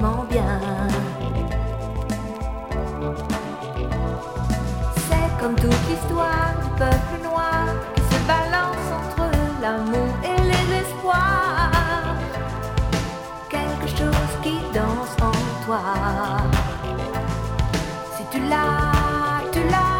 vachement bien. C'est comme toute l'histoire du peuple noir qui se balance entre l'amour et les espoirs. Quelque chose qui danse en toi. Si tu l'as, tu l'as.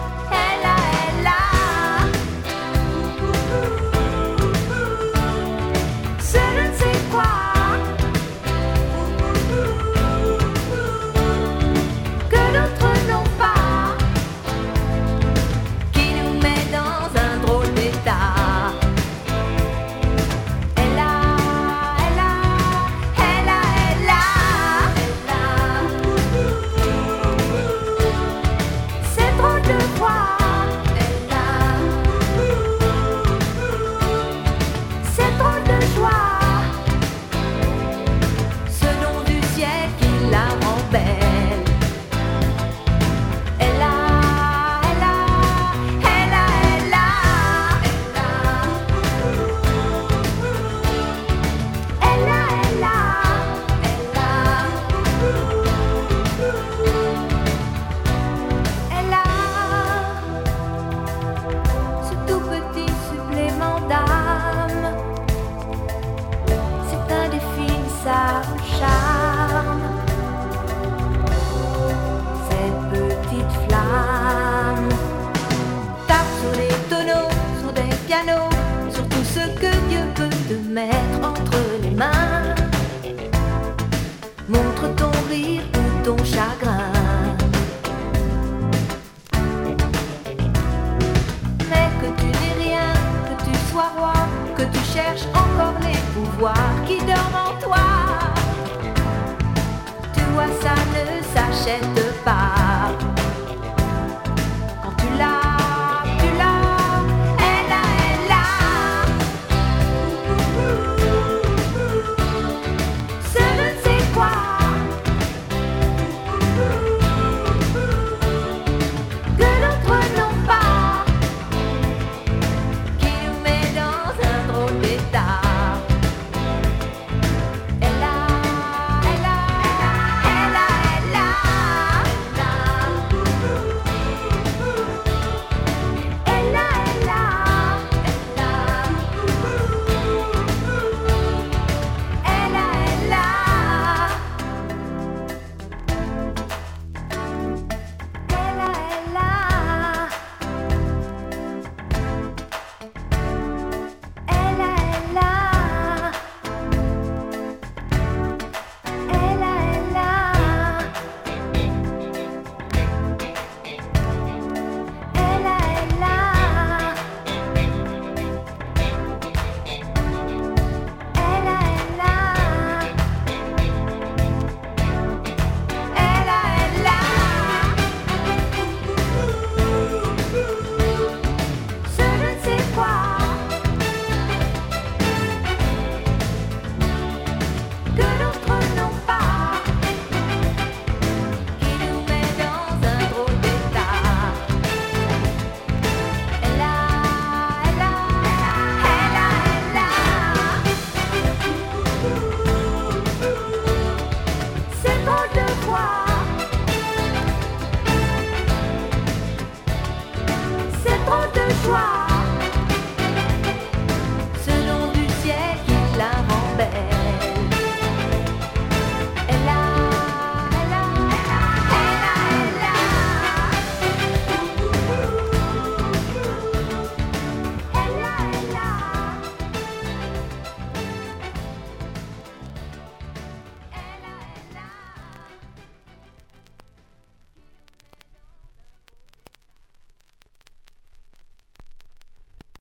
Charme, cette petite flamme tape sur les tonneaux, sur des pianos, sur tout ce que Dieu peut te mettre entre les mains. Montre ton rire ou ton chagrin, mais que tu n'aies rien, que tu sois roi, que tu cherches encore les pouvoirs qui dorment en toi. Ça ne s'achète